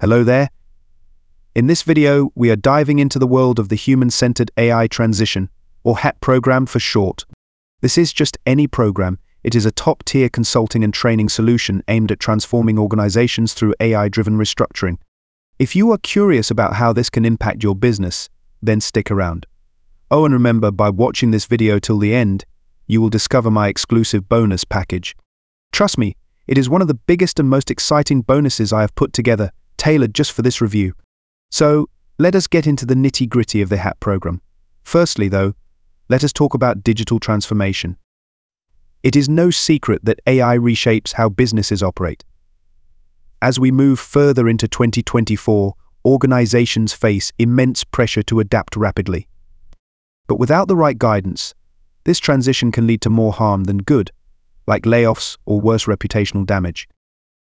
Hello there. In this video, we are diving into the world of the Human-Centered AI Transition, or HAT program for short. This is just any program. It is a top-tier consulting and training solution aimed at transforming organizations through AI-driven restructuring. If you are curious about how this can impact your business, then stick around. Oh, and remember, by watching this video till the end, you will discover my exclusive bonus package. Trust me, it is one of the biggest and most exciting bonuses I have put together, tailored just for this review. So, let us get into the nitty-gritty of the HAT program. Firstly, though, let us talk about digital transformation. It is no secret that AI reshapes how businesses operate. As we move further into 2024, organizations face immense pressure to adapt rapidly. But without the right guidance, this transition can lead to more harm than good, like layoffs or worse reputational damage.